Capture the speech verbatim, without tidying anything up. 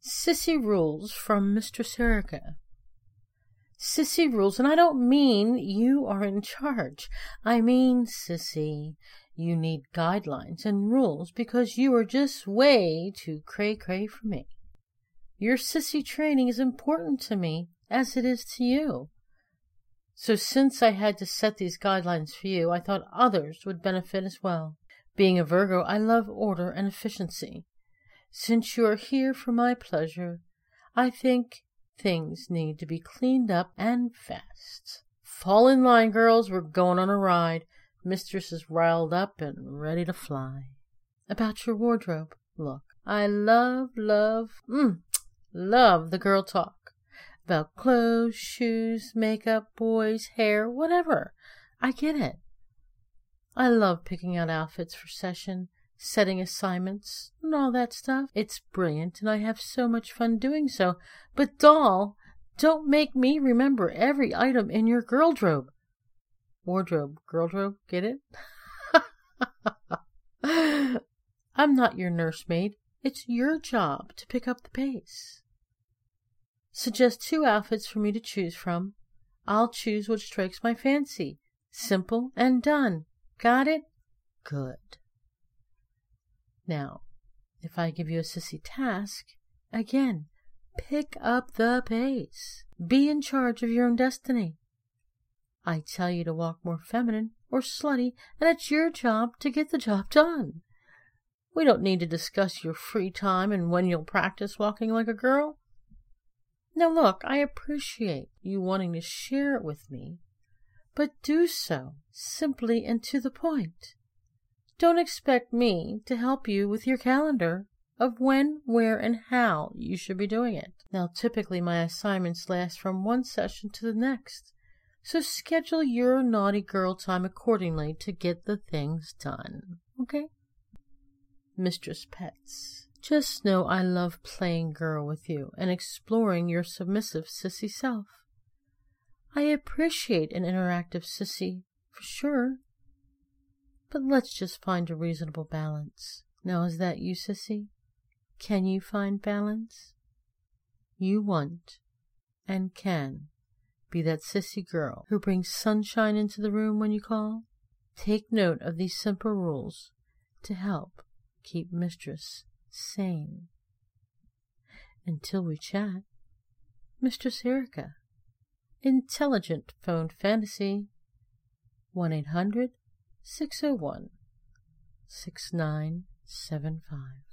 Sissy Rules from Mistress Erica. Sissy rules, and I don't mean you are in charge. I mean, Sissy, you need guidelines and rules because you are just way too cray-cray for me. Your sissy training is important to me as it is to you. So since I had to set these guidelines for you, I thought others would benefit as well. Being a Virgo, I love order and efficiency. Since you are here for my pleasure, I think things need to be cleaned up and fast. Fall in line, girls. We're going on a ride. Mistress is riled up and ready to fly. About your wardrobe, look. I love, love, mm, love the girl talk. About clothes, shoes, makeup, boys, hair, whatever. I get it. I love picking out outfits for session, setting assignments, and all that stuff. It's brilliant, and I have so much fun doing so. But, doll, don't make me remember every item in your girldrobe. Wardrobe, girldrobe, get it? I'm not your nursemaid. It's your job to pick up the pace. Suggest two outfits for me to choose from. I'll choose what strikes my fancy. Simple and done. Got it? Good. Now, if I give you a sissy task, again, pick up the pace. Be in charge of your own destiny. I tell you to walk more feminine or slutty, and it's your job to get the job done. We don't need to discuss your free time and when you'll practice walking like a girl. Now look, I appreciate you wanting to share it with me, but do so simply and to the point. Don't expect me to help you with your calendar of when, where, and how you should be doing it. Now, typically my assignments last from one session to the next, so schedule your naughty girl time accordingly to get the things done. Okay? Mistress Pets. Just know I love playing girl with you and exploring your submissive sissy self. I appreciate an interactive sissy, for sure. But let's just find a reasonable balance. Now, is that you, sissy? Can you find balance? You want and can be that sissy girl who brings sunshine into the room when you call? Take note of these simple rules to help keep Mistress sane. Until we chat, Mistress Erica. Intelligent Phone Fantasy. one eight hundred six oh one six nine seven five.